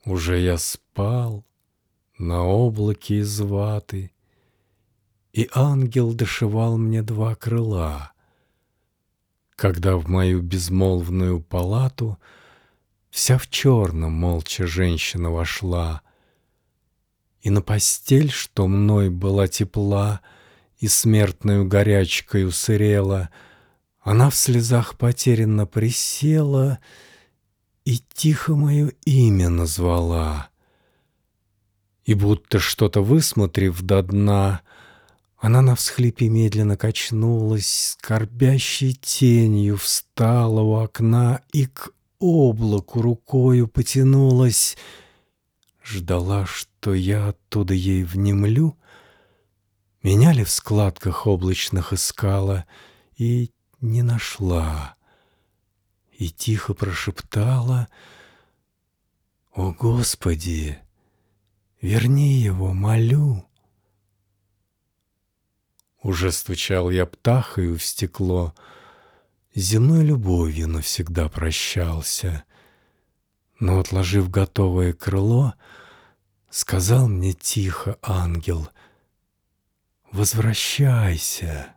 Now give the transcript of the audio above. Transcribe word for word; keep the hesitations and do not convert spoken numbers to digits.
Уже я спал на облаке из ваты, и ангел дошивал мне два крыла, когда в мою безмолвную палату вся в черном молча женщина вошла, и на постель, что мной была тепла и смертною горячкою сырела, она в слезах потерянно присела и тихо мое имя назвала. И будто что-то высмотрев до дна, она на всхлипе медленно качнулась, скорбящей тенью встала у окна и к облаку рукою потянулась. Ждала, что я оттуда ей внемлю, меня ли в складках облачных искала и не нашла, и тихо прошептала: «О, Господи, верни его, молю!» Уже стучал я птахою в стекло, с земной любовью навсегда прощался, но, отложив готовое крыло, сказал мне тихо ангел: «Возвращайся».